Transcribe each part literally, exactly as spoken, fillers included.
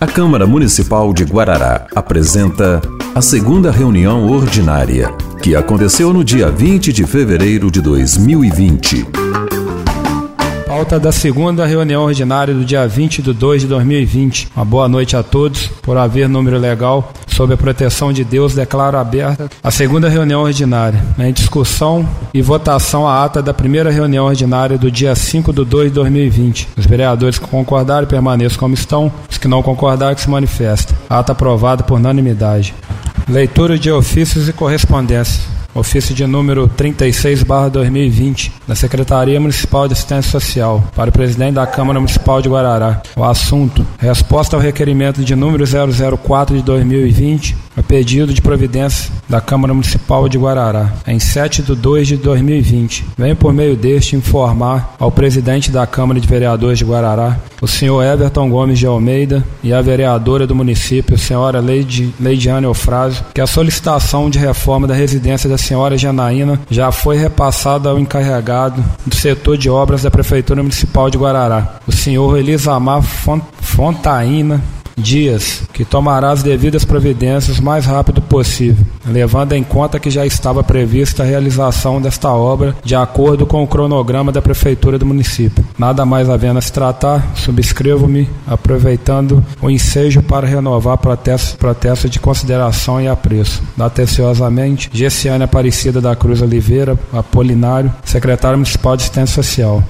A Câmara Municipal de Guarará apresenta a segunda reunião ordinária, que aconteceu no dia vinte de fevereiro de dois mil e vinte. Pauta da segunda reunião ordinária do dia vinte de dois de dois mil e vinte. Uma boa noite a todos. Por haver número legal, sob a proteção de Deus, declaro aberta a segunda reunião ordinária. Em discussão e votação a ata da primeira reunião ordinária do dia cinco de dois de dois mil e vinte. Os vereadores que concordarem permaneçam como estão. Os que não concordarem que se manifestem. Ata aprovada por unanimidade. Leitura de ofícios e correspondência. Ofício de número trinta e seis barra dois mil e vinte, da Secretaria Municipal de Assistência Social, para o presidente da Câmara Municipal de Guarará. O assunto: resposta ao requerimento de número zero zero quatro de dois mil e vinte, a pedido de providência da Câmara Municipal de Guarará, em sete de dois de dois mil e vinte. Venho por meio deste informar ao presidente da Câmara de Vereadores de Guarará, o senhor Everton Gomes de Almeida, e a vereadora do município, a senhora Leide, Leidiane Eufrásio, que a solicitação de reforma da residência da senhora Janaína já foi repassada ao encarregado do setor de obras da Prefeitura Municipal de Guarará, o senhor Elisamar Fontaína Dias, que tomará as devidas providências o mais rápido possível, levando em conta que já estava prevista a realização desta obra de acordo com o cronograma da Prefeitura do município. Nada mais havendo a se tratar, subscrevo-me, aproveitando o ensejo para renovar protesto, protesto de consideração e apreço. Atenciosamente, Gessiane Aparecida da Cruz Oliveira Apolinário, secretário municipal de Assistência Social.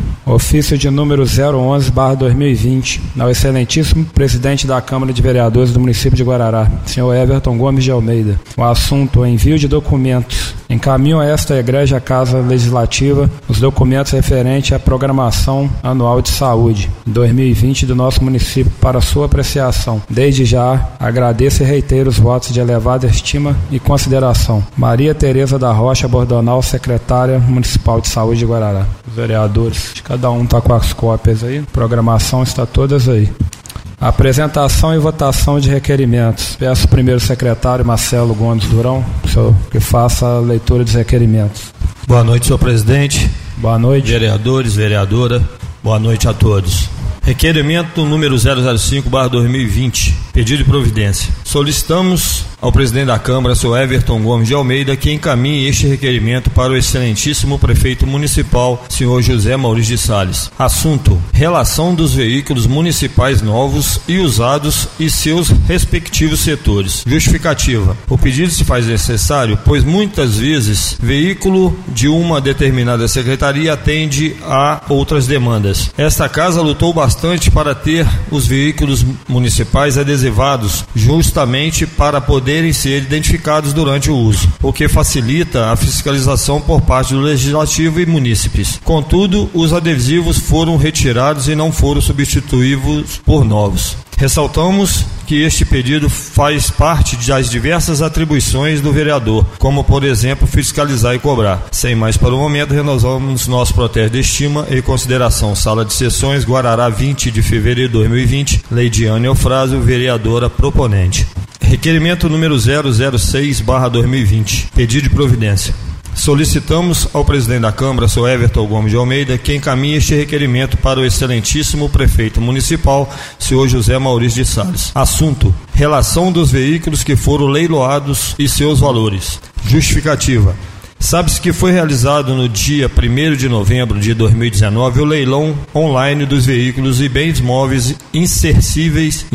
Ofício de número zero onze barra dois mil e vinte, ao excelentíssimo presidente da Câmara de Vereadores do município de Guarará, senhor Everton Gomes de Almeida. O assunto: envio de documentos. Encaminho a esta egrégia Casa Legislativa os documentos referentes à programação anual de saúde dois mil e vinte do nosso município para sua apreciação. Desde já, agradeço e reitero os votos de elevada estima e consideração. Maria Tereza da Rocha Bordonal, secretária municipal de saúde de Guarará. Os vereadores, cada um está com as cópias aí. A programação está todas aí. Apresentação e votação de requerimentos. Peço primeiro o secretário Marcelo Gomes Durão que faça a leitura dos requerimentos. Boa noite, senhor presidente. Boa noite. Vereadores, vereadora, boa noite a todos. Requerimento número zero zero cinco barra dois mil e vinte, pedido de providência. Solicitamos ao presidente da Câmara, senhor Everton Gomes de Almeida, que encaminhe este requerimento para o excelentíssimo prefeito municipal, senhor José Maurício de Salles. Assunto: relação dos veículos municipais novos e usados e seus respectivos setores. Justificativa: o pedido se faz necessário, pois muitas vezes veículo de uma determinada secretaria atende a outras demandas. Esta casa lutou bastante para ter os veículos municipais adesivados, justamente para poderem ser identificados durante o uso, o que facilita a fiscalização por parte do Legislativo e munícipes. Contudo, os adesivos foram retirados e não foram substituídos por novos. Ressaltamos que este pedido faz parte das diversas atribuições do vereador, como, por exemplo, fiscalizar e cobrar. Sem mais para o momento, renovamos nosso protesto de estima e consideração. Sala de Sessões, Guarará, vinte de fevereiro de dois mil e vinte, Leidiane Eufrásio, vereadora proponente. Requerimento número zero zero seis barra dois mil e vinte, pedido de providência. Solicitamos ao presidente da Câmara, senhor Everton Gomes de Almeida, que encaminhe este requerimento para o excelentíssimo prefeito municipal, senhor José Maurício de Salles. Assunto: relação dos veículos que foram leiloados e seus valores. Justificativa: sabe-se que foi realizado no dia primeiro de novembro de dois mil e dezenove o leilão online dos veículos e bens móveis inservíveis,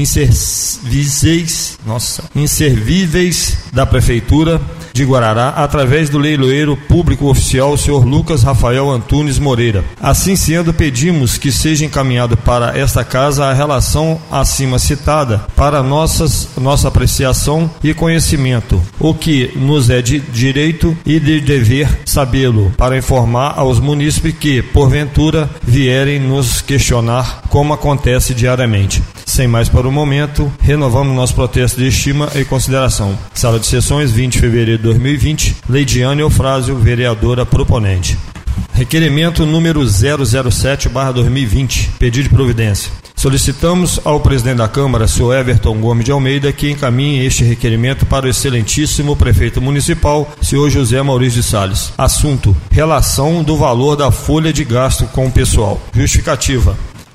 inservíveis, nossa, inservíveis da Prefeitura de Guarará, através do leiloeiro público oficial, o senhor Lucas Rafael Antunes Moreira. Assim sendo, pedimos que seja encaminhado para esta casa a relação acima citada para nossas, nossa apreciação e conhecimento, o que nos é de direito e de dever sabê-lo, para informar aos munícipes que, porventura, vierem nos questionar, como acontece diariamente. Sem mais para o momento, renovamos nosso protesto de estima e consideração. Sala de Sessões, vinte de fevereiro de dois mil e vinte, Leidiane Eufrásio, vereadora proponente. Requerimento número zero zero sete barra dois mil e vinte, pedido de providência. Solicitamos ao presidente da Câmara, senhor Everton Gomes de Almeida, que encaminhe este requerimento para o excelentíssimo prefeito municipal, senhor José Maurício de Salles. Assunto: relação do valor da folha de gasto com o pessoal. Justificativa: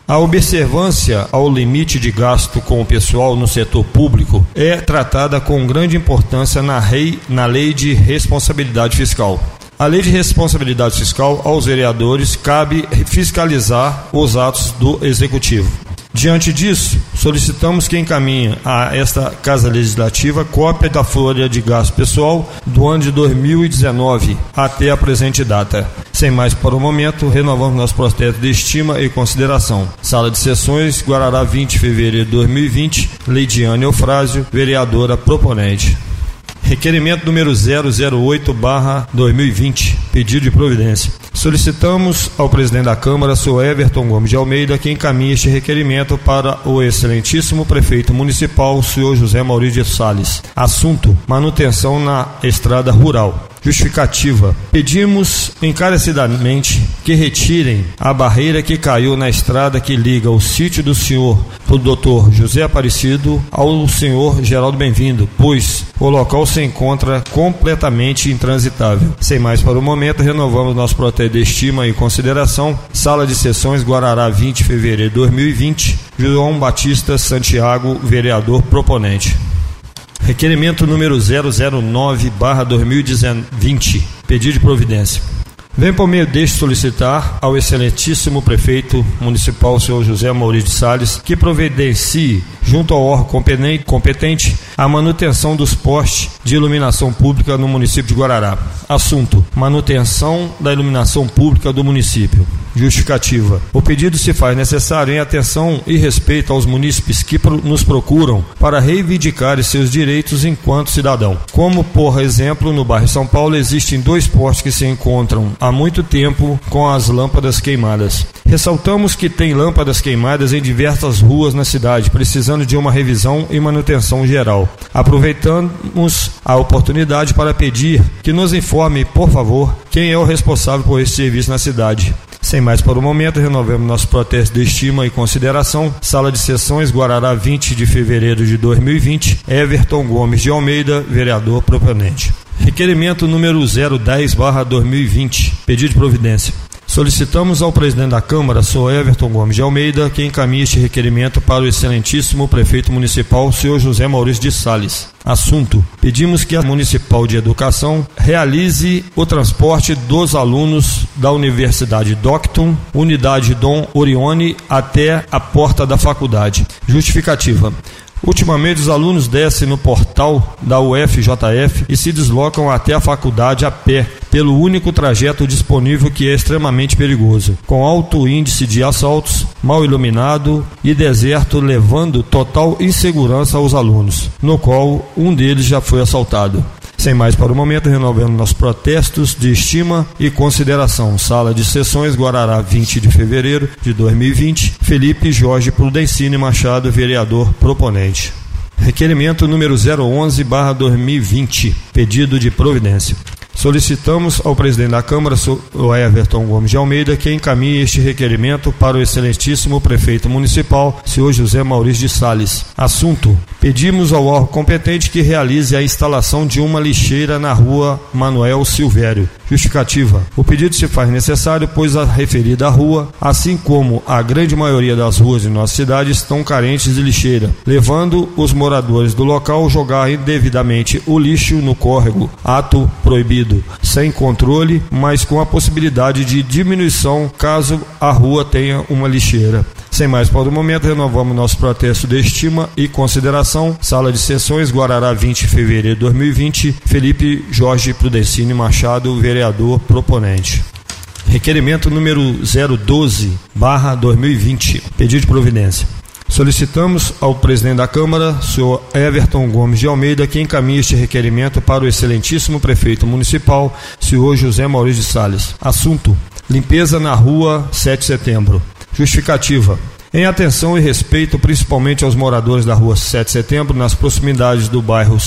A observância ao limite de gasto com o pessoal no setor público é tratada com grande importância na lei, na lei de responsabilidade fiscal. A lei de responsabilidade fiscal, aos vereadores, cabe fiscalizar os atos do Executivo. Diante disso, solicitamos que encaminhe a esta Casa Legislativa cópia da folha de gasto pessoal do ano de dois mil e dezenove até a presente data. Sem mais para o momento, renovamos nosso protesto de estima e consideração. Sala de Sessões, Guarará, vinte de fevereiro de dois mil e vinte, Leidiane Eufrásio, vereadora proponente. Requerimento número zero zero oito barra dois mil e vinte, pedido de providência. Solicitamos ao presidente da Câmara, senhor Everton Gomes de Almeida, que encaminhe este requerimento para o excelentíssimo prefeito municipal, senhor José Maurício de Salles. Assunto: manutenção na estrada rural. Justificativa: pedimos encarecidamente que retirem a barreira que caiu na estrada que liga o sítio do senhor do doutor José Aparecido ao senhor Geraldo Bem-vindo, pois o local se encontra completamente intransitável. Sem mais para o momento, renovamos nosso protesto de estima e consideração. Sala de Sessões, Guarará, vinte de fevereiro de dois mil e vinte, João Batista Santiago, vereador proponente. Requerimento número zero zero nove barra dois mil e vinte, pedido de providência. Vem por meio deste solicitar ao excelentíssimo prefeito municipal, senhor José Maurício de Salles, que providencie, junto ao órgão competente, a manutenção dos postes de iluminação pública no município de Guarará. Assunto: manutenção da iluminação pública do município. Justificativa: o pedido se faz necessário em atenção e respeito aos munícipes que nos procuram para reivindicar seus direitos enquanto cidadão. Como, por exemplo, no bairro São Paulo existem dois postes que se encontram há muito tempo com as lâmpadas queimadas. Ressaltamos que tem lâmpadas queimadas em diversas ruas na cidade, precisando de uma revisão e manutenção geral. Aproveitamos a oportunidade para pedir que nos informe, por favor, quem é o responsável por esse serviço na cidade. Sem mais para o momento, renovamos nosso protesto de estima e consideração. Sala de Sessões, Guarará, vinte de fevereiro de dois mil e vinte, Everton Gomes de Almeida, vereador proponente. Requerimento número zero dez barra dois mil e vinte, pedido de providência. Solicitamos ao presidente da Câmara, senhor Everton Gomes de Almeida, que encaminhe este requerimento para o excelentíssimo prefeito municipal, senhor José Maurício de Salles. Assunto: pedimos que a Municipal de Educação realize o transporte dos alunos da Universidade Docton, Unidade Dom Orione, até a porta da faculdade. Justificativa: ultimamente os alunos descem no portal da U F J F e se deslocam até a faculdade a pé, pelo único trajeto disponível, que é extremamente perigoso, com alto índice de assaltos, mal iluminado e deserto, levando total insegurança aos alunos, no qual um deles já foi assaltado. Sem mais para o momento, renovando nossos protestos de estima e consideração. Sala de Sessões, Guarará, vinte de fevereiro de dois mil e vinte, Felipe Jorge Prudencini Machado, vereador proponente. Requerimento número zero onze barra dois mil e vinte, pedido de providência. Solicitamos ao presidente da Câmara, o Everton Gomes de Almeida, que encaminhe este requerimento para o excelentíssimo prefeito municipal, senhor José Maurício de Salles. Assunto: pedimos ao órgão competente que realize a instalação de uma lixeira na rua Manuel Silvério. Justificativa: o pedido se faz necessário, pois a referida rua, assim como a grande maioria das ruas de nossa cidade, estão carentes de lixeira, levando os moradores do local a jogar indevidamente o lixo no córrego, ato proibido, sem controle, mas com a possibilidade de diminuição caso a rua tenha uma lixeira. Sem mais para o momento, renovamos nosso protesto de estima e consideração. Sala de Sessões, Guarará, vinte de fevereiro de dois mil e vinte, Felipe Jorge Prudencini Machado, vereador proponente. Requerimento número zero doze barra dois mil e vinte, pedido de providência. Solicitamos ao presidente da Câmara, senhor Everton Gomes de Almeida, que encaminhe este requerimento para o excelentíssimo prefeito municipal, senhor José Maurício de Salles. Assunto: limpeza na rua sete de setembro. Justificativa: em atenção e respeito principalmente aos moradores da rua sete de setembro, nas proximidades do bairro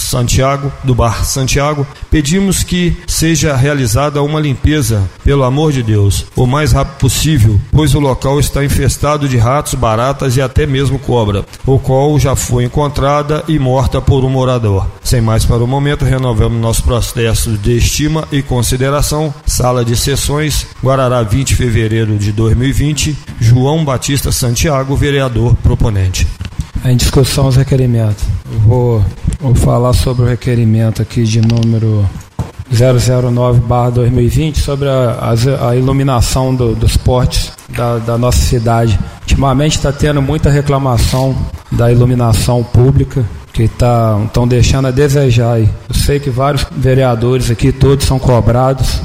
Santiago, do Bar Santiago, pedimos que seja realizada uma limpeza, pelo amor de Deus, o mais rápido possível, pois o local está infestado de ratos, baratas e até mesmo cobra, o qual já foi encontrada e morta por um morador. Sem mais para o momento, renovamos nosso processo de estima e consideração. Sala de sessões, Guarará, vinte de fevereiro de dois mil e vinte, João Batista Santiago, vereador proponente. Em discussão os requerimentos. Eu vou, vou falar sobre o requerimento aqui de número zero zero nove barra dois mil e vinte sobre a, a, a iluminação do, dos postes da, da nossa cidade. Ultimamente está tendo muita reclamação da iluminação pública, que estão deixando a desejar aí. Eu sei que vários vereadores aqui, todos são cobrados,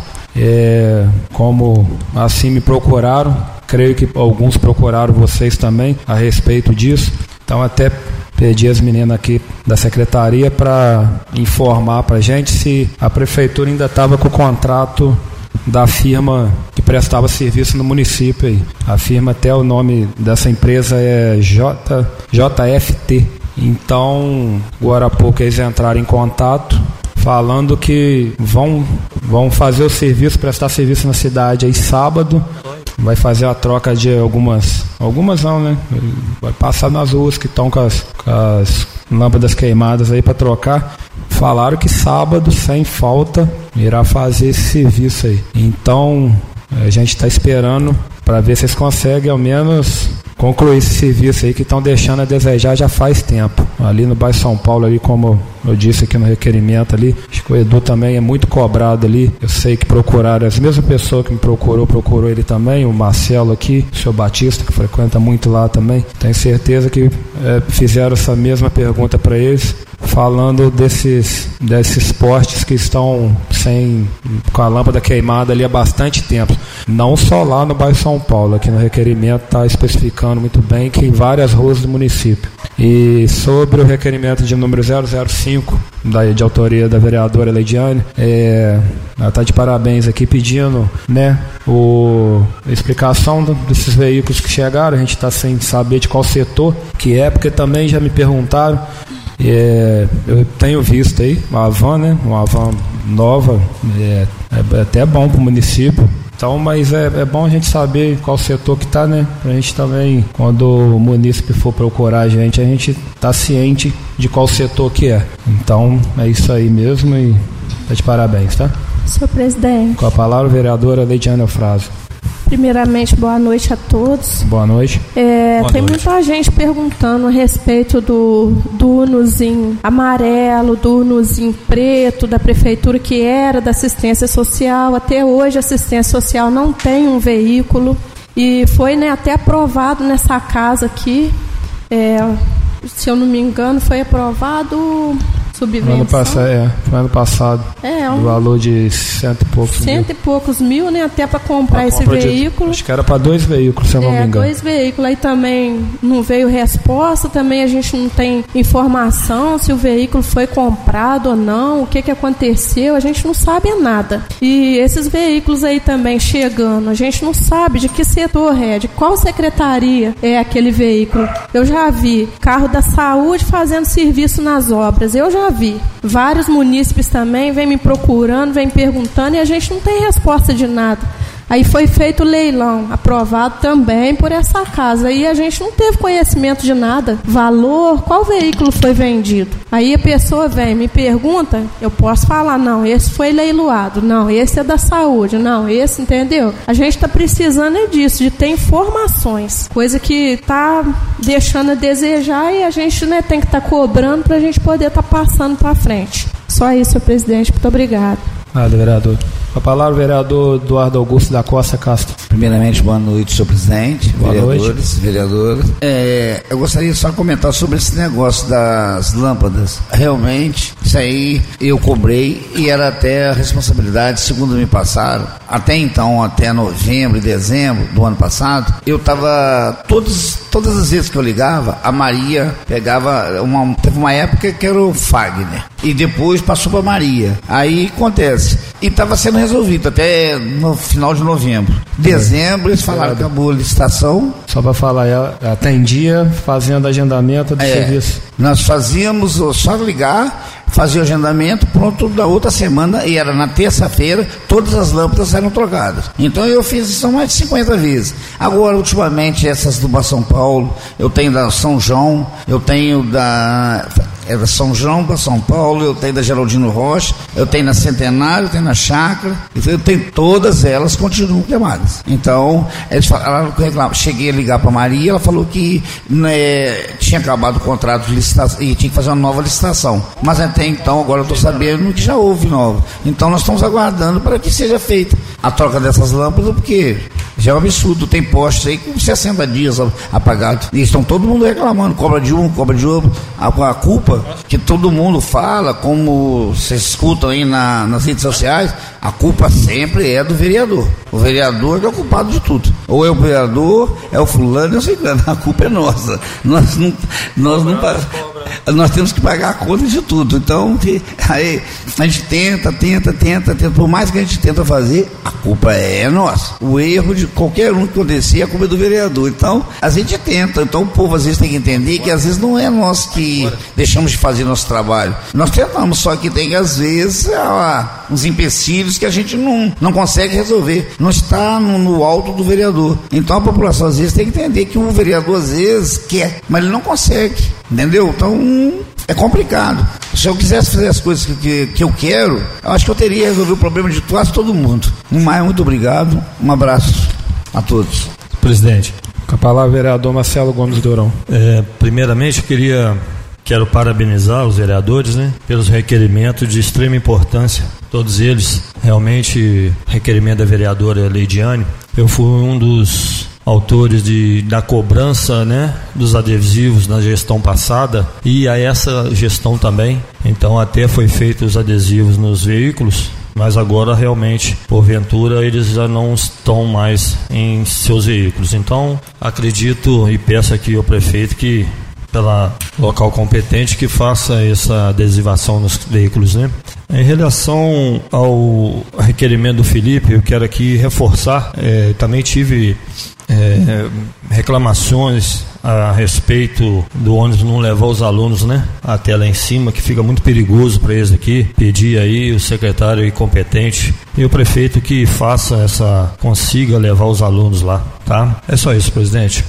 é, como assim me procuraram, creio que alguns procuraram vocês também a respeito disso. Então até pedi as meninas aqui da secretaria para informar para a gente se a prefeitura ainda estava com o contrato da firma que prestava serviço no município aí. A firma, até o nome dessa empresa é J, J F T. Então, agora há pouco eles entraram em contato falando que vão, vão fazer o serviço, prestar serviço na cidade aí sábado. Vai fazer a troca de algumas, algumas não, né? Vai passar nas ruas que estão com as, com as lâmpadas queimadas aí para trocar. Falaram que sábado, sem falta, irá fazer esse serviço aí. Então, a gente está esperando para ver se eles conseguem ao menos concluir esse serviço aí que estão deixando a desejar já faz tempo. Ali no bairro São Paulo, ali, como eu disse aqui no requerimento ali, acho que o Edu também é muito cobrado ali. Eu sei que procuraram, as mesmas pessoas que me procurou, procurou ele também, o Marcelo aqui, o seu Batista, que frequenta muito lá também. Tenho certeza que é, fizeram essa mesma pergunta para eles, falando desses, desses postes que estão sem, com a lâmpada queimada ali há bastante tempo. Não só lá no bairro São Paulo, aqui no requerimento está especificando muito bem que em várias ruas do município. E sobre o requerimento de número zero zero cinco, da, de autoria da vereadora Leidiane, é, ela está de parabéns aqui pedindo, né, o, a explicação do, desses veículos que chegaram. A gente está sem saber de qual setor que é, porque também já me perguntaram. É, eu tenho visto aí uma van, né, uma van nova, é, é até bom para o município. Então, mas é, é bom a gente saber qual setor que está, né? Pra gente também, quando o munícipe for procurar a gente, a gente tá ciente de qual setor que é. Então, é isso aí mesmo e tá de parabéns, tá? Senhor presidente. Com a palavra, a vereadora Leidiane Eufrásio. Primeiramente, boa noite a todos. Boa noite. É, boa tem noite. Muita gente perguntando a respeito do, do unozinho amarelo, do unozinho preto da prefeitura, que era da assistência social. Até hoje a assistência social não tem um veículo e foi, né, até aprovado nessa casa aqui. É, se eu não me engano, foi aprovado subvenção. Ano passado, é, foi ano passado. É, um, o valor de cento e poucos cento mil. Cento e poucos mil, né? Até para comprar pra esse compra veículo. De, acho que era para dois veículos, se eu não é, me engano. Dois veículos. Aí também não veio resposta, também a gente não tem informação se o veículo foi comprado ou não, o que, que aconteceu, a gente não sabe nada. E esses veículos aí também chegando, a gente não sabe de que setor é, de qual secretaria é aquele veículo. Eu já vi carro da saúde fazendo serviço nas obras, eu já vi. Vários munícipes também vêm me procurando, vêm perguntando e a gente não tem resposta de nada. Aí foi feito o leilão, aprovado também por essa casa. Aí a gente não teve conhecimento de nada. Valor, qual veículo foi vendido? Aí a pessoa vem, me pergunta, eu posso falar, não, esse foi leiloado, não, esse é da saúde, não, esse, entendeu? A gente está precisando é disso, de ter informações. Coisa que está deixando a desejar e a gente, né, tem que estar tá cobrando para a gente poder estar tá passando para frente. Só isso, senhor presidente. Muito obrigado. Nada, vereador. Com a palavra, o vereador Eduardo Augusto da Costa Castro. Primeiramente, boa noite, senhor presidente, boa vereadores, noite. vereadoras. É, eu gostaria só de comentar sobre esse negócio das lâmpadas. Realmente, isso aí eu cobrei e era até a responsabilidade, segundo me passaram, até então, até novembro e dezembro do ano passado, eu estava, todas, todas as vezes que eu ligava, a Maria pegava, uma, teve uma época que era o Fagner, e depois passou para Maria. Aí acontece, e estava sendo resolvido até no final de novembro. Dezembro eles falaram que acabou a licitação. Só para falar, ela atendia fazendo agendamento do é, serviço. Nós fazíamos só ligar, fazia o agendamento, pronto, da outra semana, e era na terça-feira, todas as lâmpadas eram trocadas. Então eu fiz isso mais de cinquenta vezes. Agora, ultimamente, essas do São Paulo, eu tenho da São João, eu tenho da... É da São João para São Paulo, eu tenho da Geraldino Rocha, eu tenho na Centenário, eu tenho na Chácara, eu tenho todas elas continuam queimadas. Então, eles falaram, cheguei a ligar para a Maria, ela falou que né, tinha acabado o contrato de licitação e tinha que fazer uma nova licitação. Mas até então, agora eu estou sabendo que já houve nova. Então, nós estamos aguardando para que seja feita a troca dessas lâmpadas, porque já é um absurdo. Tem postes aí com sessenta dias apagados. E estão todo mundo reclamando, cobra de um, cobra de outro. A, a culpa que todo mundo fala, como vocês escutam aí na, nas redes sociais, a culpa sempre é do vereador. O vereador é o culpado de tudo. Ou é o vereador, é o fulano, eu sei que a culpa é nossa. Nós não, nós não nós temos que pagar a conta de tudo. Então, aí a gente tenta, tenta, tenta, tenta. Por mais que a gente tenta fazer, a culpa é nossa. O erro de qualquer um que acontecer, a culpa é do vereador. Então, a gente tenta. Então, o povo às vezes tem que entender que às vezes não é nós que deixamos de fazer nosso trabalho. Nós tentamos, só que tem às vezes ah, uns empecilhos que a gente não, não consegue resolver. Não está no, no alto do vereador. Então, a população às vezes tem que entender que o vereador às vezes quer, mas ele não consegue. Entendeu? Então, é complicado. Se eu quisesse fazer as coisas que, que, que eu quero, eu acho que eu teria resolvido o problema de quase todo mundo. No mais, muito obrigado. Um abraço a todos. Presidente. Com a palavra, vereador Marcelo Gomes Dourão. É, primeiramente, eu queria... Quero parabenizar os vereadores, né, pelos requerimentos de extrema importância. Todos eles, realmente, requerimento da vereadora Leidiane. Eu fui um dos autores de, da cobrança, né, dos adesivos na gestão passada e a essa gestão também. Então, até foi feito os adesivos nos veículos, mas agora realmente, porventura, eles já não estão mais em seus veículos. Então, acredito e peço aqui ao prefeito que pela local competente que faça essa adesivação nos veículos, né? Em relação ao requerimento do Felipe, eu quero aqui reforçar, é, também tive é, reclamações a respeito do ônibus não levar os alunos, né, até lá em cima, que fica muito perigoso para eles aqui. Pedi aí o secretário competente e o prefeito que faça essa, consiga levar os alunos lá, tá? É só isso, presidente.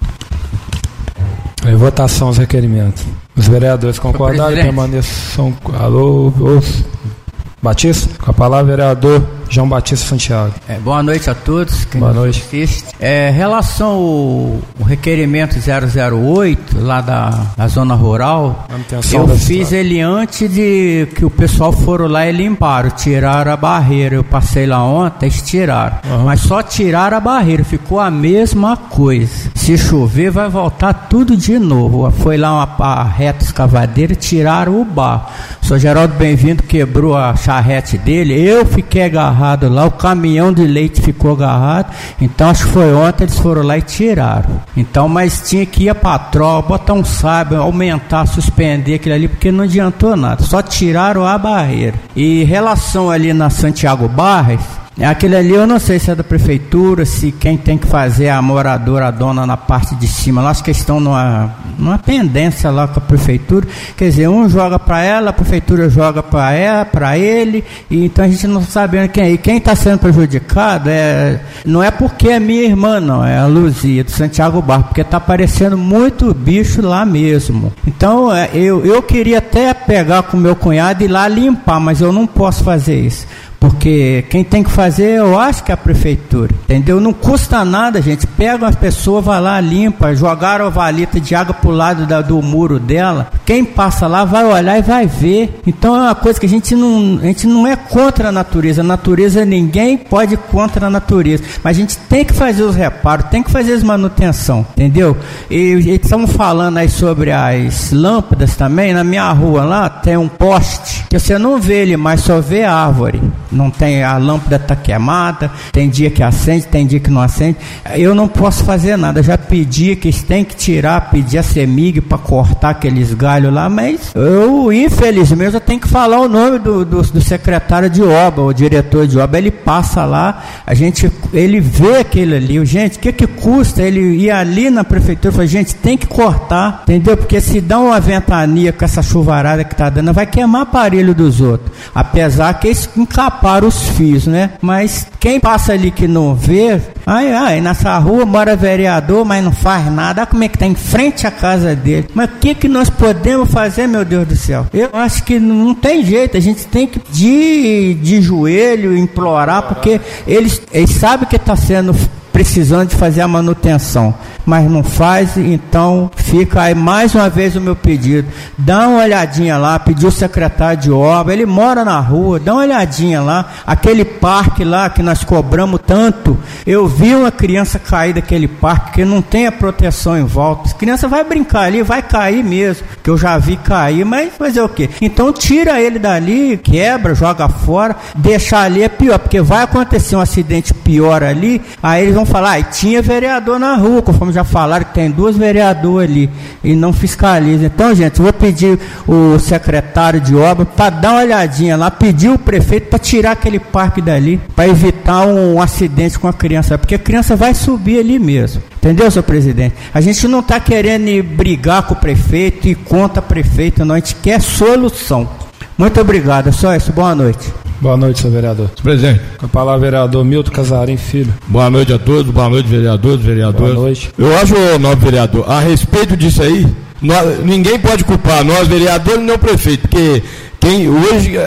Em votação os requerimentos. Os vereadores concordaram e permaneçam. Alô, ô, Batista? Com a palavra, vereador João Batista Santiago. É, boa noite a todos. Quem boa noite. Assiste. É, relação ao, ao requerimento zero zero oito, lá da, da zona rural, eu fiz ele antes de que o pessoal foram lá e limparam, tiraram a barreira. Eu passei lá ontem, eles tiraram. Uhum. Mas só tiraram a barreira, ficou a mesma coisa. Se chover, vai voltar tudo de novo. Foi lá uma, uma reta escavadeira, tiraram o barro. O senhor Geraldo Bem-vindo quebrou a charrete dele, eu fiquei agarrado lá, o caminhão de leite ficou agarrado, então acho que foi ontem, eles foram lá e tiraram. Então, mas tinha que ir para a tropa, botar um sábio, aumentar, suspender aquilo ali, porque não adiantou nada, só tiraram a barreira. E em relação ali na Santiago Barres, aquele ali eu não sei se é da prefeitura, se quem tem que fazer é a moradora, a dona na parte de cima. Lá acho que estão numa, numa pendência lá com a prefeitura. Quer dizer, um joga para ela, a prefeitura joga para ela, para ele, e então a gente não sabe quem é. E quem está sendo prejudicado é, não é porque é minha irmã, não, é a Luzia, do Santiago Bar, porque está aparecendo muito bicho lá mesmo. Então é, eu, eu queria até pegar com meu cunhado e ir lá limpar, mas eu não posso fazer isso. Porque quem tem que fazer, eu acho que é a prefeitura, entendeu? Não custa nada, gente. Pega uma pessoa, vai lá, limpa, jogaram a valita de água pro lado da, do muro dela. Quem passa lá vai olhar e vai ver. Então é uma coisa que a gente não, a gente não é contra a natureza. A natureza, ninguém pode ir contra a natureza. Mas a gente tem que fazer os reparos, tem que fazer as manutenção, entendeu? E, e estamos falando aí sobre as lâmpadas também. Na minha rua lá tem um poste que você não vê ele mais, só vê árvore. não tem, a lâmpada está queimada, tem dia que acende, tem dia que não acende. Eu não posso fazer nada. Já pedi que eles têm que tirar, pedir a CEMIG para cortar aqueles galhos lá, mas eu, infelizmente, eu tenho que falar o nome do, do, do secretário de obra, o diretor de obra. Ele passa lá, a gente, ele vê aquilo ali. Gente, o que que custa ele ir ali na prefeitura e falar, gente, tem que cortar, entendeu? Porque se dá uma ventania com essa chuvarada que está dando, vai queimar aparelho dos outros. Apesar que eles encaparam os fios, né? Mas quem passa ali que não vê, ai, ai, nessa rua mora vereador, mas não faz nada. Olha como é que está em frente à casa dele. Mas o que que nós podemos fazer, meu Deus do céu? Eu acho que não tem jeito, a gente tem que de, de joelho implorar, porque eles, eles sabem que está sendo precisando de fazer a manutenção, mas não faz. Então fica aí mais uma vez o meu pedido, dá uma olhadinha lá, pediu o secretário de obra, ele mora na rua, dá uma olhadinha lá, aquele parque lá que nós cobramos tanto, eu vi uma criança cair daquele parque que não tem a proteção em volta, a criança vai brincar ali, vai cair mesmo, que eu já vi cair, mas fazer o quê? Então tira ele dali, quebra, joga fora, deixar ali é pior, porque vai acontecer um acidente pior ali, aí eles vão falar, ah, tinha vereador na rua, conforme já falaram que tem duas vereadoras ali e não fiscaliza. Então, gente, eu vou pedir o secretário de obra para dar uma olhadinha lá, pedir o prefeito para tirar aquele parque dali, para evitar um acidente com a criança, porque a criança vai subir ali mesmo. Entendeu, senhor presidente? A gente não está querendo ir brigar com o prefeito e contra o prefeito, não, a gente quer solução. Muito obrigado, é só isso, boa noite. Boa noite, senhor vereador. Senhor presidente. Com a palavra, vereador Milton Casarim Filho. Boa noite a todos, boa noite, vereadores, vereadores. Boa noite. Eu acho, nobre vereador, a respeito disso aí, nós, ninguém pode culpar nós, vereadores, nem o prefeito, porque quem, hoje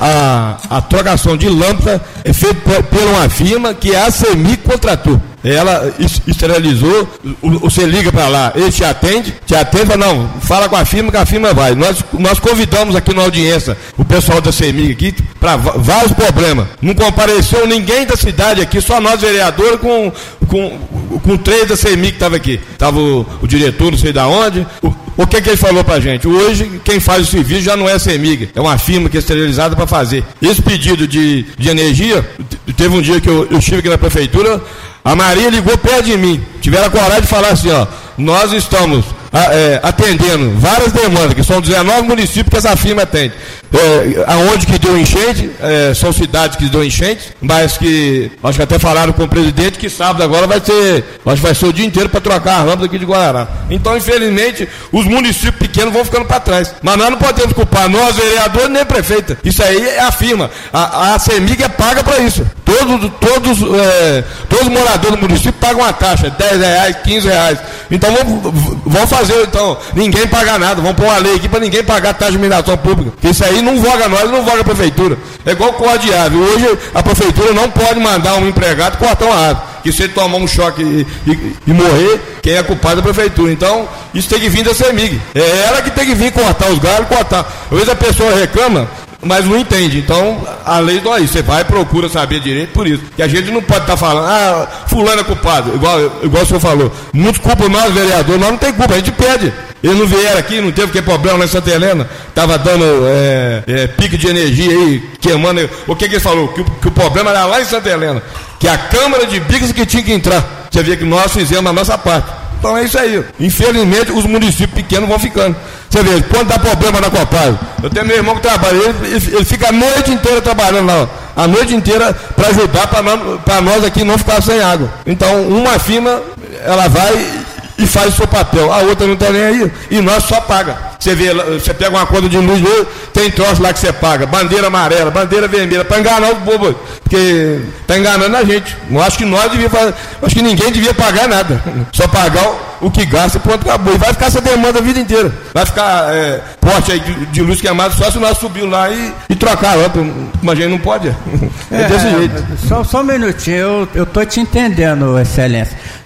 a, a, a trocação de lâmpada é feita por, por uma firma que a CEMIG contratou. Ela esterilizou, você liga para lá, ele te atende, te atende, fala, não, fala com a firma que a firma vai. Nós, nós convidamos aqui na audiência o pessoal da CEMIG aqui para vários problemas. Não compareceu ninguém da cidade aqui, só nós vereadores com, com, com três da CEMIG que estava aqui. Estava o, o diretor, não sei de onde. O, o que que ele falou pra gente? Hoje, quem faz o serviço já não é a CEMIG, é uma firma que é esterilizada para fazer. Esse pedido de, de energia, teve um dia que eu, eu estive aqui na prefeitura, a Maria ligou perto de mim, tiveram a coragem de falar assim, ó, nós estamos é, atendendo várias demandas, que são dezenove municípios que essa firma atende. É, aonde que deu enchente, é, são cidades que deu enchente, mas que, acho que até falaram com o presidente que sábado agora vai ser, acho que vai ser o dia inteiro para trocar a lâmpada aqui de Guarará. Então, infelizmente, os municípios pequenos vão ficando para trás. Mas nós não podemos culpar nós, vereadores, nem prefeita. Isso aí é a firma. A, a CEMIG é paga para isso. Todos, todos, é, todos os moradores do município pagam uma taxa, dez reais, quinze reais. Então, vamos, vamos fazer, então, ninguém pagar nada. Vamos pôr uma lei aqui para ninguém pagar taxa de iluminação pública. Isso aí não voga nós, não voga a prefeitura. É igual cordiável. Hoje a prefeitura não pode mandar um empregado cortar uma árvore, que se ele tomar um choque e, e, e morrer, quem é culpado é a prefeitura. Então, isso tem que vir da CEMIG. É ela que tem que vir cortar os galhos, cortar. Às vezes a pessoa reclama, mas não entende. Então, a lei não é isso. Você vai e procura saber direito por isso. Que a gente não pode estar tá falando, ah, fulano é culpado, igual, igual o senhor falou. Não desculpa nós, vereador, nós não tem culpa, a gente pede. Eles não vieram aqui, não teve que problema lá em Santa Helena, estava dando é, é, pique de energia aí, queimando. O que que ele falou? Que, que o problema era lá em Santa Helena, que a Câmara de Bicas que tinha que entrar. Você vê que nós fizemos a nossa parte. Então é isso aí. Infelizmente, os municípios pequenos vão ficando. Você vê, quando dá problema na Copasa, eu tenho meu irmão que trabalha, ele, ele fica a noite inteira trabalhando lá, ó, a noite inteira para ajudar para nós, nós aqui não ficar sem água. Então, uma firma, ela vai e faz o seu papel, a outra não está nem aí, e nós só paga. Você vê, você pega uma conta de luz, tem troço lá que você paga, bandeira amarela, bandeira vermelha, para enganar os bobos, porque está enganando a gente. Eu acho que nós devíamos fazer, acho que ninguém devia pagar nada, só pagar o, o que gasta e pronto, acabou. E vai ficar essa demanda a vida inteira. Vai ficar é, poste aí de, de luz queimada só se nós subir lá e, e trocar, mas a gente não pode. É, é desse jeito. Só, só um minutinho, eu estou te entendendo, Excelência.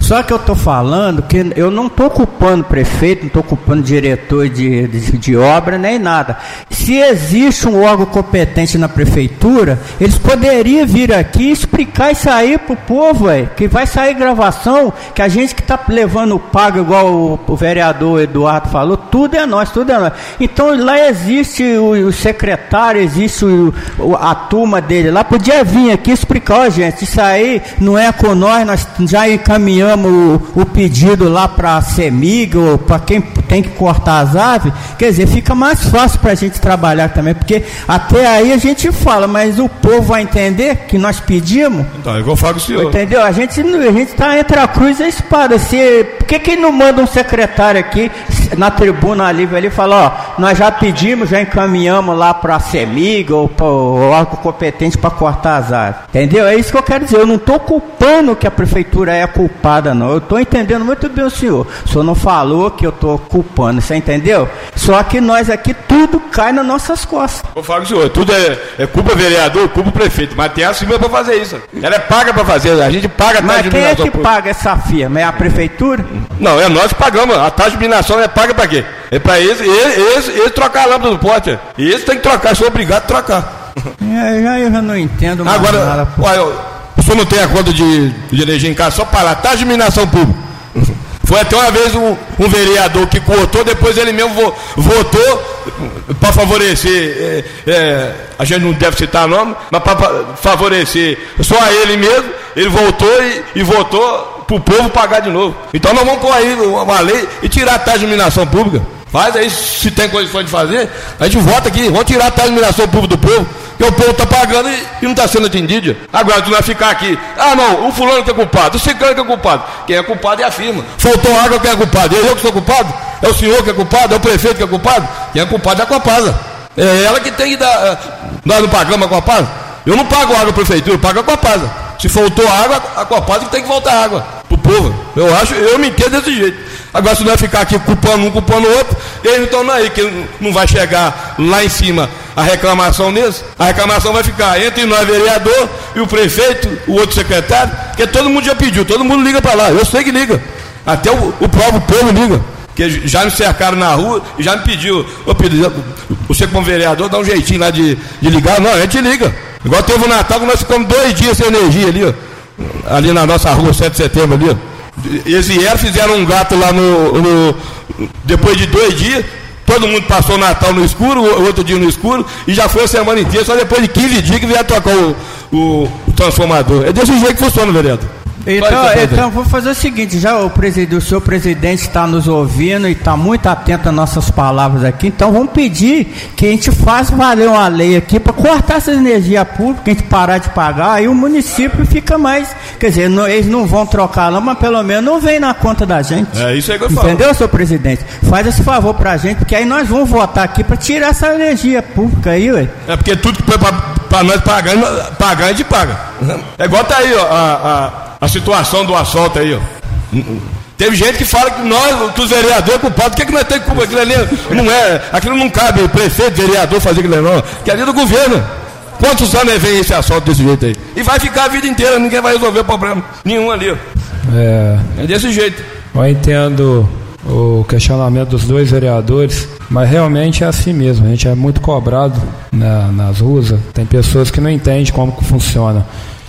Só que eu estou falando que eu não estou culpando o prefeito, não estou culpando o diretor de, de, de obra, nem nada. Se existe um órgão competente na prefeitura, eles poderiam vir aqui e explicar isso aí pro povo, véio, que vai sair gravação, que a gente que está levando o pago, igual o, o vereador Eduardo falou, tudo é nós, tudo é nós. Então lá existe o, o secretário, existe o, o, a turma dele lá, podia vir aqui explicar, ó, gente, isso aí não é com nós, nós já encaminhamos o, o pedido lá para a CEMIG, ou para quem tem que cortar as aves, quer dizer, fica mais fácil para a gente trabalhar também, porque até aí a gente fala, mas o povo vai entender que nós pedimos? Então, eu vou falar com o senhor. Entendeu? A gente a gente está entre a cruz e a espada. Se, por que que não manda um secretário aqui na tribuna ali, ele fala, ó, nós já pedimos, já encaminhamos lá para a CEMIG ou para o órgão competente para cortar as árvores. Entendeu? É isso que eu quero dizer. Eu não estou culpando que a prefeitura é culpada, não. Eu estou entendendo muito bem o senhor. O senhor não falou que eu estou culpando, você entendeu? Só que nós aqui, tudo cai nas nossas costas. Vou falar com o senhor, tudo é, é culpa vereador, culpa prefeito, mas tem a firma para fazer isso. Ela é paga para fazer, a gente paga a taxa de iluminação. Mas quem é que por... paga essa firma? É a prefeitura? Não, é nós que pagamos. A taxa de iluminação é paga para quê? É para eles, eles, eles, eles trocar a lâmpada do pote. E eles têm que trocar, são obrigados a trocar. É, já, eu já não entendo mais agora, nada. Olha, o senhor não tem a conta de, de energia em casa, só para lá, taxa de iluminação pública. Foi até uma vez um, um vereador que cotou, depois ele mesmo vo, votou para favorecer, é, é, a gente não deve citar nome, mas para favorecer só a ele mesmo, ele voltou e, e votou para o povo pagar de novo. Então nós vamos pôr aí uma lei e tirar a taxa de iluminação pública. Faz aí, se tem condições de fazer, a gente vota aqui, vamos tirar a taxa de iluminação pública do povo, que o povo está pagando e, e não está sendo atendido. Agora tu vai ficar aqui, ah não, o fulano que é culpado, o ciclano que é culpado. Quem é culpado é a firma. Faltou água, quem é culpado? Eu que sou culpado? É o senhor que é culpado? É o prefeito que é culpado? Quem é culpado é a Copasa. É ela que tem que dar. Nós não pagamos a Copasa? Eu não pago água a prefeitura, eu pago a Copasa. Se faltou água, a Copasa que tem que voltar água pro povo. Eu acho, eu me entendo desse jeito. Agora se nós ficar aqui culpando um, culpando o outro, eles não estão aí, que não vai chegar lá em cima a reclamação deles. A reclamação vai ficar entre nós, vereador, e o prefeito, o outro secretário, porque todo mundo já pediu, todo mundo liga para lá, eu sei que liga. Até o, o próprio povo liga. Porque já me cercaram na rua e já me pediu, ô Pedro, você como vereador dá um jeitinho lá de, de ligar. Não, a gente liga. Igual teve o Natal que nós ficamos dois dias sem energia ali, ó. Ali na nossa rua, sete de setembro ali, ó. Eles vieram, fizeram um gato lá no, no. Depois de dois dias, todo mundo passou o Natal no escuro, o outro dia no escuro, e já foi a semana inteira, só depois de quinze dias que vieram tocar o, o, o transformador. É desse jeito que funciona, vereador. Então, então vou fazer o seguinte, já o, presidente, o senhor presidente está nos ouvindo e está muito atento às nossas palavras aqui, então vamos pedir que a gente faça valer uma lei aqui para cortar essa energia pública, a gente parar de pagar, aí o município fica mais, quer dizer, não, eles não vão trocar lá, mas pelo menos não vem na conta da gente. É isso aí que eu falo. Entendeu, senhor presidente? Faz esse favor pra gente, porque aí nós vamos votar aqui para tirar essa energia pública aí, ué. É porque tudo que foi para nós pagar, pagar a gente paga. É igual tá aí, ó, a... a A situação do assalto aí, ó. Teve gente que fala que nós, que os vereadores culpados, o que é que nós temos culpa? Aquilo ali não é, aquilo não cabe prefeito, vereador fazer aquilo não, que é ali do governo. Quantos anos vem esse assalto desse jeito aí? E vai ficar a vida inteira, ninguém vai resolver o problema nenhum ali, ó. É, é desse jeito. Eu entendo o questionamento dos dois vereadores, mas realmente é assim mesmo, a gente é muito cobrado na, nas ruas, tem pessoas que não entendem como que funciona,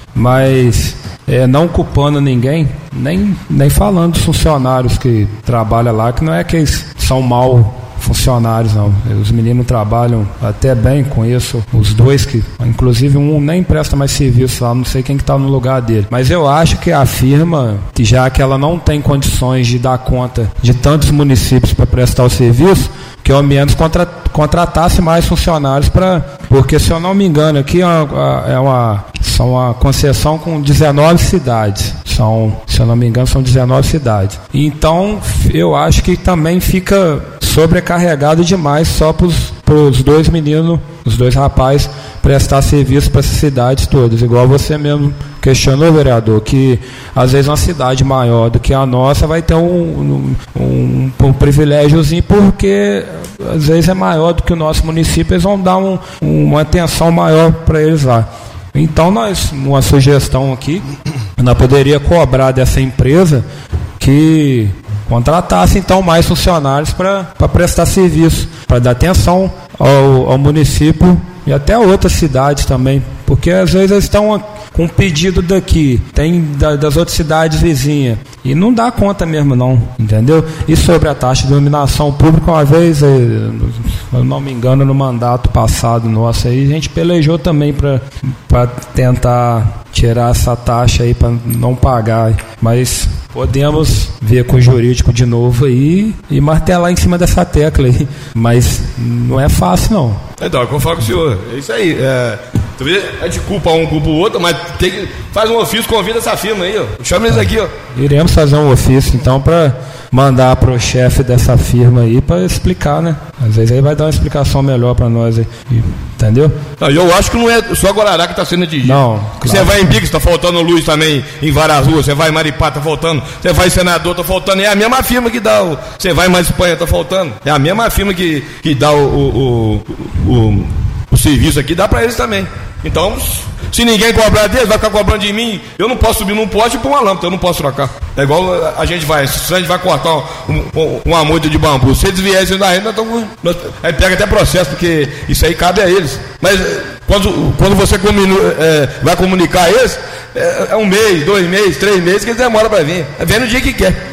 mas é, não culpando ninguém, nem, nem falando dos funcionários que trabalham lá, que não é que eles são mal funcionários, não. Os meninos trabalham até bem com isso, os dois que, inclusive um nem presta mais serviço lá, não sei quem que está no lugar dele. Mas eu acho que a firma, já que ela não tem condições de dar conta de tantos municípios para prestar o serviço, que ao menos contra, contratasse mais funcionários para, porque se eu não me engano aqui é uma, é uma, são uma concessão com dezenove cidades, são, se eu não me engano são dezenove cidades, então eu acho que também fica sobrecarregado demais só para os dois meninos, os dois rapazes prestar serviço para essas cidades todas, igual você mesmo questionou, vereador, que às vezes uma cidade maior do que a nossa vai ter um, um, um, um privilégiozinho, porque às vezes é maior do que o nosso município, eles vão dar um, uma atenção maior para eles lá. Então nós, uma sugestão aqui, nós poderia cobrar dessa empresa que contratasse então mais funcionários para prestar serviço, para dar atenção ao, ao município e até a outras cidades também, porque às vezes eles estão com um pedido daqui, tem da, das outras cidades vizinhas, e não dá conta mesmo não, entendeu? E sobre a taxa de iluminação pública, uma vez, se eu não me engano, no mandato passado nosso aí, a gente pelejou também para tentar tirar essa taxa aí, para não pagar, mas podemos ver com o jurídico de novo aí e martelar em cima dessa tecla aí, mas não é fácil não. Então, como eu falo com o senhor, é isso aí, é, a gente culpa um, culpa o outro, mas tem que, faz um ofício, convida essa firma aí, ó, chama eles aqui, ó. Iremos fazer um ofício então para mandar pro chefe dessa firma aí para explicar, né? Às vezes aí vai dar uma explicação melhor para nós aí, entendeu? Não, eu acho que não é só Guarará que está sendo atingido. Não. Você claro. Vai em Bix, está faltando luz também em várias ruas, você vai em Maripá, está faltando, você vai em Senador, está faltando, é a mesma firma que dá o. Você vai em Mais Espanha, está faltando. É a mesma firma que, que dá o, o, o, o, o serviço aqui, dá para eles também. Então, se ninguém cobrar deles, vai ficar cobrando de mim. Eu não posso subir num poste e pôr uma lâmpada, eu não posso trocar. É igual a gente vai, se a gente vai cortar um, um, uma moita de bambu, se eles vierem na rede, nós estamos, nós, aí pega até processo, porque isso aí cabe a eles. Mas quando, quando você cominu, é, vai comunicar a eles, é, é um mês, dois meses, três meses que eles demoram para vir. É vendo o dia que quer.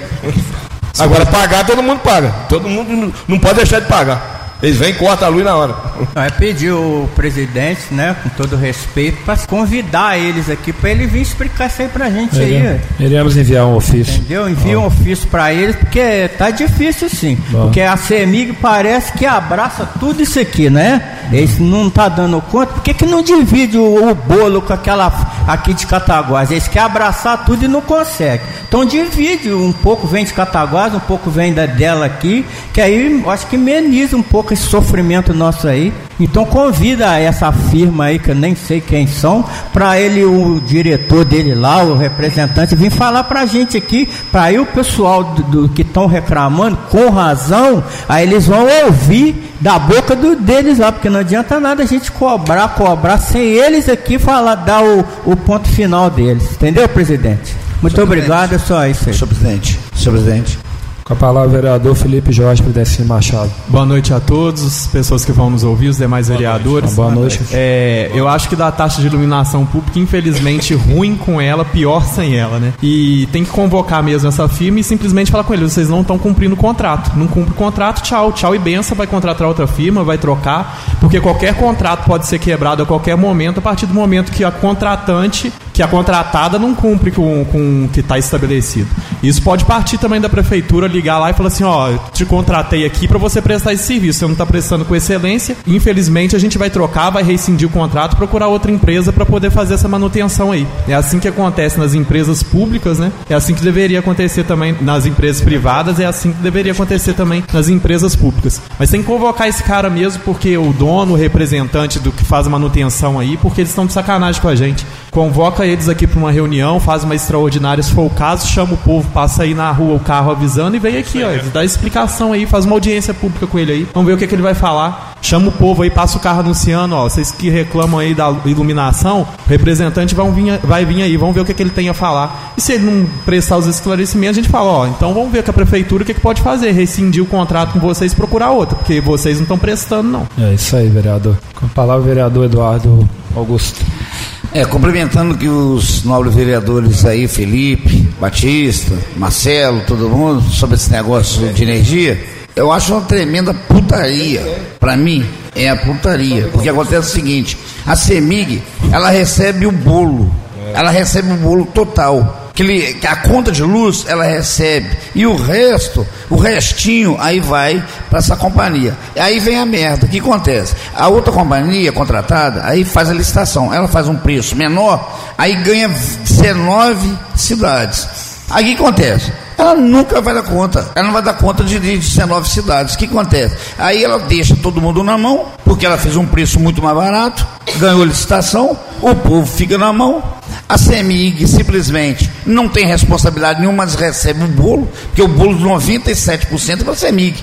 Agora, pagar, todo mundo paga. Todo mundo não pode deixar de pagar. Eles vêm e cortam a luz na hora. É pedir o presidente, né, com todo respeito, para convidar eles aqui, para ele vir explicar isso aí pra gente. Iremos, aí. Iremos enviar um ofício. Entendeu? Envia oh. um ofício para eles, porque tá difícil sim. Oh. Porque a CEMIG parece que abraça tudo isso aqui, né? Eles não tá dando conta. Por que que não divide o, o bolo com aquela aqui de Cataguás? Eles querem abraçar tudo e não conseguem. Então divide, um pouco vem de Cataguás, um pouco vem da dela aqui, que aí eu acho que ameniza um pouco esse sofrimento nosso aí. Então convida essa firma aí, que eu nem sei quem são, para ele, o diretor dele lá, o representante, vir falar pra gente aqui, para aí o pessoal do, do que estão reclamando, com razão, aí eles vão ouvir da boca do, deles lá, porque não adianta nada a gente cobrar, cobrar, sem eles aqui falar, dar o, o ponto final deles. Entendeu, presidente? Muito senhor obrigado, presidente. É só isso aí. Senhor presidente, senhor presidente. Com a palavra, o vereador Felipe Jorge Prudêncio Machado. Boa noite a todos, as pessoas que vão nos ouvir, os demais boa vereadores. Noite. Boa noite. É, eu acho que da taxa de iluminação pública, infelizmente, ruim com ela, pior sem ela, né? E tem que convocar mesmo essa firma e simplesmente falar com eles, vocês não estão cumprindo o contrato. Não cumpre o contrato, tchau, tchau e benção, vai contratar outra firma, vai trocar, porque qualquer contrato pode ser quebrado a qualquer momento, a partir do momento que a contratante, que a contratada não cumpre com, com o que está estabelecido. Isso pode partir também da prefeitura, ligar lá e falar assim, ó, eu te contratei aqui para você prestar esse serviço, você não está prestando com excelência, infelizmente a gente vai trocar, vai rescindir o contrato, procurar outra empresa para poder fazer essa manutenção aí. É assim que acontece nas empresas públicas, né? É assim que deveria acontecer também nas empresas privadas, é assim que deveria acontecer também nas empresas públicas. Mas tem que convocar esse cara mesmo, porque o dono, o representante do que faz a manutenção aí, porque eles estão de sacanagem com a gente. Convoca eles aqui para uma reunião, faz uma extraordinária, se for o caso, chama o povo, passa aí na rua o carro avisando e vem aqui, ó, dá explicação aí, faz uma audiência pública com ele aí, vamos ver o que, que ele vai falar, chama o povo aí, passa o carro anunciando, ó, vocês que reclamam aí da iluminação, o representante vai vir, vai vir aí, vamos ver o que, que ele tem a falar, e se ele não prestar os esclarecimentos, a gente fala, ó, então vamos ver com a prefeitura o que, que pode fazer, rescindir o contrato com vocês e procurar outra, porque vocês não estão prestando não. É isso aí, vereador. Com a palavra, vereador Eduardo Augusto. É, complementando que os nobres vereadores aí, Felipe, Batista, Marcelo, todo mundo, sobre esse negócio de energia, eu acho uma tremenda putaria. Para mim, é a putaria. Porque acontece o seguinte, a CEMIG, ela recebe o bolo, ela recebe o bolo total. Que ele, a conta de luz ela recebe e o resto, o restinho aí vai para essa companhia. Aí vem a merda, o que acontece? A outra companhia contratada aí faz a licitação, ela faz um preço menor, aí ganha dezenove cidades. Aí o que acontece? Ela nunca vai dar conta, ela não vai dar conta de, de dezenove cidades. O que acontece? Aí ela deixa todo mundo na mão, porque ela fez um preço muito mais barato, ganhou a licitação, o povo fica na mão. A CEMIG simplesmente não tem responsabilidade nenhuma, mas recebe o bolo, porque o bolo de noventa e sete por cento é para a CEMIG.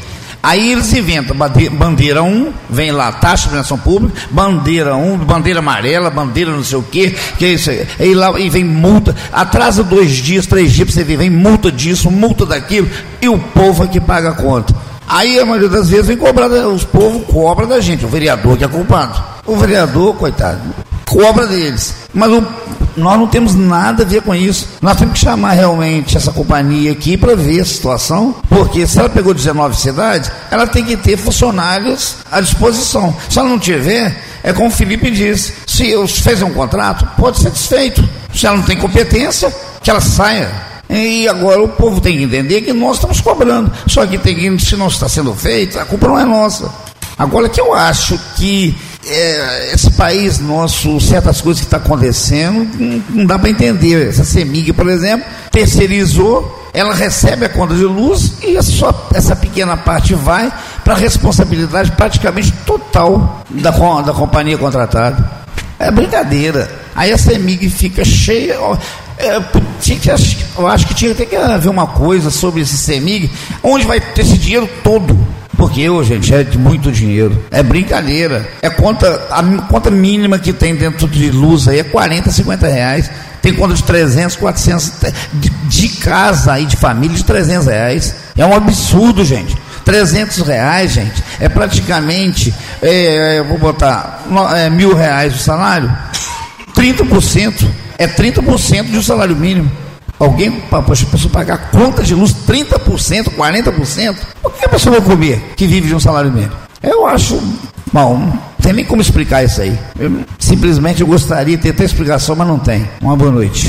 Aí eles inventam bandeira um, vem lá, taxa de iluminação pública, bandeira um, bandeira amarela, bandeira não sei o quê, que é isso aí. Aí lá e vem multa, atrasa dois dias, três dias pra você ver, vem multa disso, multa daquilo, e o povo é que paga a conta. Aí a maioria das vezes vem cobrar, os povos cobram da gente, o vereador que é culpado. O vereador, coitado, cobra deles. Mas o, nós não temos nada a ver com isso. Nós temos que chamar realmente essa companhia aqui para ver a situação, porque se ela pegou dezenove cidades, ela tem que ter funcionários à disposição. Se ela não tiver, é como o Felipe disse, se eu fez um contrato, pode ser desfeito. Se ela não tem competência, que ela saia. E agora o povo tem que entender que nós estamos cobrando. Só que tem que, se não está sendo feito, a culpa não é nossa. Agora que eu acho que é, esse país nosso, certas coisas que estão tá acontecendo, não, não dá para entender. Essa CEMIG, por exemplo, terceirizou, ela recebe a conta de luz e só essa pequena parte vai para a responsabilidade praticamente total da, da companhia contratada. É brincadeira. Aí a CEMIG fica cheia. Ó, É, tinha que, eu acho que tinha até que haver uma coisa sobre esse CEMIG, onde vai ter esse dinheiro todo, porque eu, gente, é de muito dinheiro, é brincadeira, é conta, a conta mínima que tem dentro de luz aí é quarenta, cinquenta reais, tem conta de trezentos, quatrocentos, de, de casa e de família de trezentos reais, é um absurdo, gente. trezentos reais, gente, é praticamente, é, vou botar, é, mil reais o salário, trinta por cento. É trinta por cento de um salário mínimo. Alguém, poxa, a pessoa pagar a conta de luz trinta por cento, quarenta por cento, o que a pessoa vai comer que vive de um salário mínimo? Eu acho, bom, não tem nem como explicar isso aí. Eu, simplesmente eu gostaria de ter até explicação, mas não tem. Uma boa noite.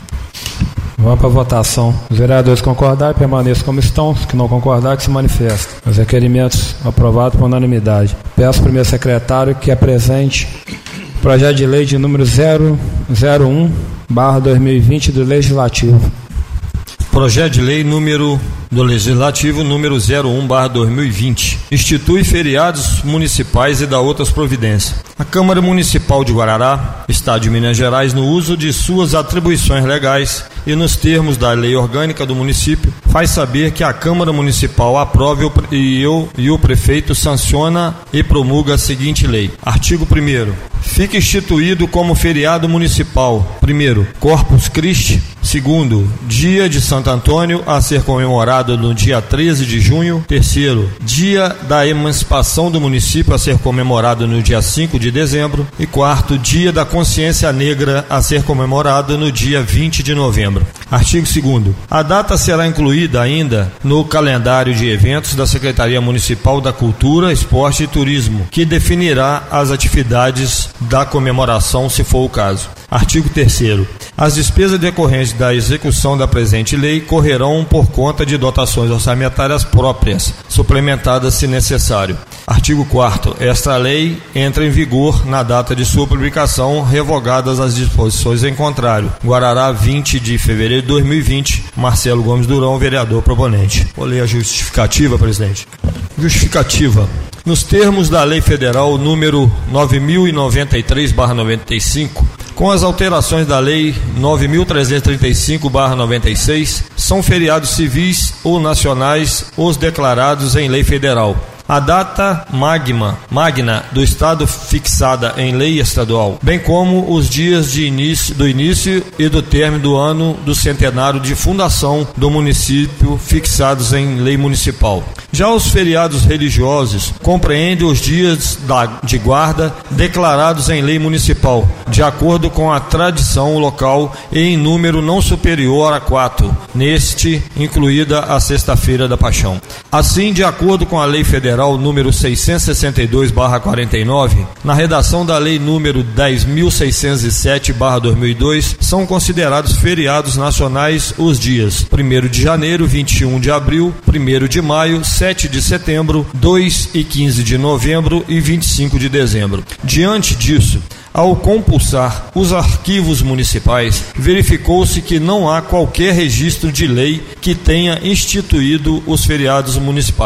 Vamos para a votação. Os vereadores concordarem, permaneçam como estão. Os que não concordar, que se manifestem. Os requerimentos aprovados por unanimidade. Peço ao primeiro secretário que apresente o projeto de lei de número zero zero um barra dois mil e vinte do Legislativo. Projeto de lei número do Legislativo número zero um barra dois mil e vinte. Institui feriados municipais e dá outras providências. A Câmara Municipal de Guarará, Estado de Minas Gerais, no uso de suas atribuições legais e nos termos da lei orgânica do município, faz saber que a Câmara Municipal aprove e, eu, e o prefeito sanciona e promulga a seguinte lei. Artigo primeiro. Fica instituído como feriado municipal: primeiro, Corpus Christi; segundo, Dia de Santo Antônio, a ser comemorado no dia treze de junho; terceiro, Dia da Emancipação do município, a ser comemorado no dia cinco de dezembro; e quarto, Dia da Consciência Negra, a ser comemorado no dia vinte de novembro. Artigo segundo. A data será incluída ainda no calendário de eventos da Secretaria Municipal da Cultura, Esporte e Turismo, que definirá as atividades da comemoração, se for o caso. Artigo terceiro. As despesas decorrentes da execução da presente lei correrão por conta de dotações orçamentárias próprias, suplementadas se necessário. Artigo quarto. Esta lei entra em vigor na data de sua publicação, revogadas as disposições em contrário. Guarará, vinte de fevereiro de dois mil e vinte. Marcelo Gomes Durão, vereador proponente. Vou ler a justificativa, presidente. Justificativa. Nos termos da Lei Federal número nove mil e noventa e três barra noventa e cinco, com as alterações da Lei nove mil trezentos e trinta e cinco barra noventa e seis, são feriados civis ou nacionais os declarados em lei federal. A data magma, magna do Estado fixada em lei estadual, bem como os dias de início, do início e do término do ano do centenário de fundação do município fixados em lei municipal. Já os feriados religiosos compreendem os dias da, de guarda declarados em lei municipal, de acordo com a tradição local e em número não superior a quatro, neste incluída a Sexta-feira da Paixão. Assim, de acordo com a Lei Federal número seiscentos e sessenta e dois barra quarenta e nove, na redação da Lei número dez mil seiscentos e sete barra dois mil e dois, são considerados feriados nacionais os dias primeiro de janeiro, vinte e um de abril, primeiro de maio, sete de setembro, dois e quinze de novembro e vinte e cinco de dezembro. Diante disso, ao compulsar os arquivos municipais, verificou-se que não há qualquer registro de lei que tenha instituído os feriados municipais.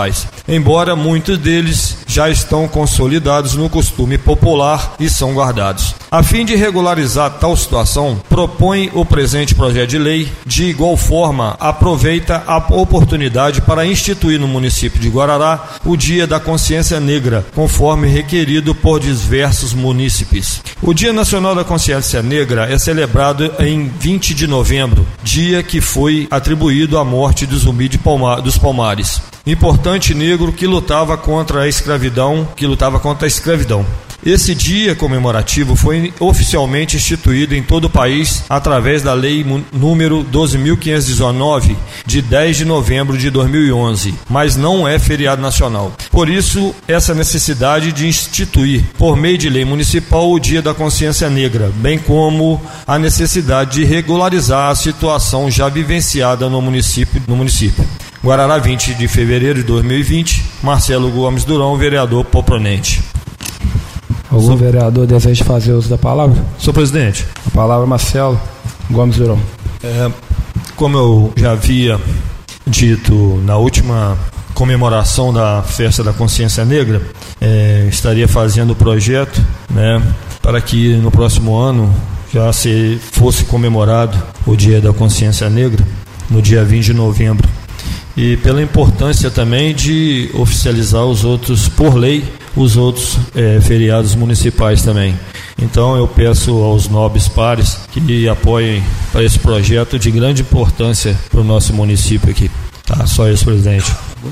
embora muitos deles já estão consolidados no costume popular e são guardados. A fim de regularizar tal situação, propõe o presente projeto de lei. De igual forma, aproveita a oportunidade para instituir no município de Guarará o Dia da Consciência Negra, conforme requerido por diversos munícipes. O Dia Nacional da Consciência Negra é celebrado em vinte de novembro, dia que foi atribuído à morte do Zumbi de Palma, dos Palmares, importante negro que lutava contra a escravidão, que lutava contra a escravidão. Esse dia comemorativo foi oficialmente instituído em todo o país através da Lei número doze mil quinhentos e dezenove, de dez de novembro de dois mil e onze, mas não é feriado nacional. Por isso, essa necessidade de instituir, por meio de lei municipal, o Dia da Consciência Negra, bem como a necessidade de regularizar a situação já vivenciada no município. No município. Guarará, vinte de fevereiro de dois mil e vinte, Marcelo Gomes Durão, vereador proponente. Algum vereador deseja fazer uso da palavra? Senhor presidente. A palavra é Marcelo Gomes Durão. É, como eu já havia dito na última comemoração da Festa da Consciência Negra, é, estaria fazendo o projeto, né, para que no próximo ano já se fosse comemorado o Dia da Consciência Negra, no dia vinte de novembro. E pela importância também de oficializar os outros, por lei, os outros é, feriados municipais também. Então eu peço aos nobres pares que apoiem para esse projeto de grande importância para o nosso município aqui. Tá, só isso, presidente.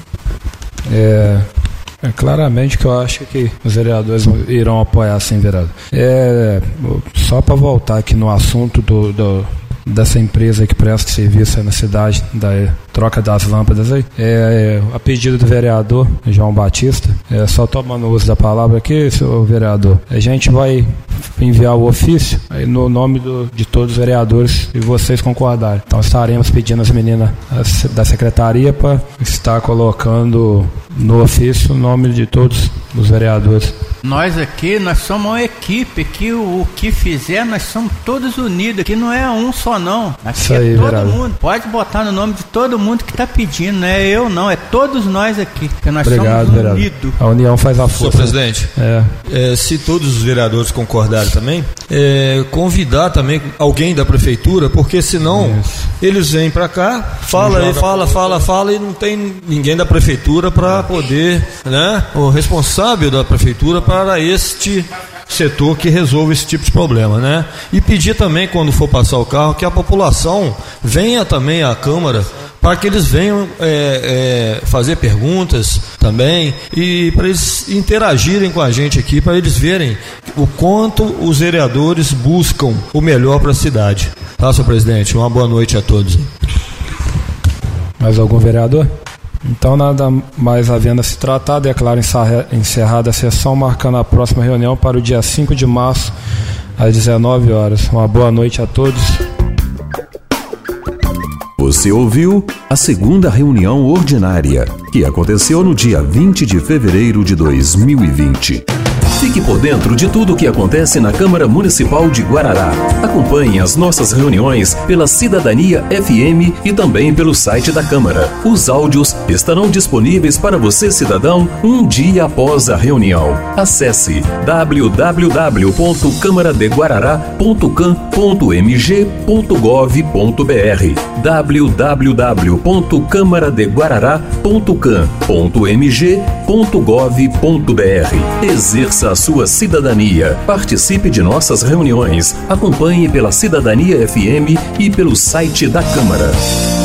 É, é claramente que eu acho que os vereadores irão apoiar, sim, vereador. É, só para voltar aqui no assunto do, do dessa empresa que presta serviço na cidade, da troca das lâmpadas aí, é, a pedido do vereador João Batista, é, só tomando uso da palavra aqui, senhor vereador, a gente vai enviar o ofício aí no nome do, de todos os vereadores e vocês concordarem. Então estaremos pedindo às meninas da secretaria para estar colocando no ofício o nome de todos os vereadores. Nós aqui, nós somos uma equipe, que o, o que fizer, nós somos todos unidos, aqui não é um só não, aqui isso aí, é todo vereador. mundo, pode botar no nome de todo mundo que está pedindo, não é eu não, é todos nós aqui, que nós Obrigado, somos vereador. unidos. A união faz a força. Senhor presidente, é. É, se todos os vereadores concordarem também, é, convidar também alguém da prefeitura, porque senão isso. Eles vêm para cá, fala e fala, fala, fala e não tem ninguém da prefeitura para poder, né, o responsável da prefeitura para este setor que resolve esse tipo de problema, né? E pedir também, quando for passar o carro, que a população venha também à Câmara para que eles venham é, é, fazer perguntas também e para eles interagirem com a gente aqui, para eles verem o quanto os vereadores buscam o melhor para a cidade. Tá, senhor presidente? Uma boa noite a todos. Mais algum vereador? Então, nada mais havendo a se tratar, declaro encerrada a sessão, marcando a próxima reunião para o dia cinco de março, às dezenove horas. Uma boa noite a todos. Você ouviu a segunda reunião ordinária, que aconteceu no dia vinte de fevereiro de dois mil e vinte. Fique por dentro de tudo o que acontece na Câmara Municipal de Guarará. Acompanhe as nossas reuniões pela Cidadania F M e também pelo site da Câmara. Os áudios estarão disponíveis para você, cidadão, um dia após a reunião. Acesse w w w ponto câmara de guarará ponto cam ponto m g ponto gov ponto b r w w w ponto câmara de guarará ponto cam ponto m g ponto gov ponto b r. Exerça a sua cidadania. Participe de nossas reuniões. Acompanhe pela Cidadania F M e pelo site da Câmara.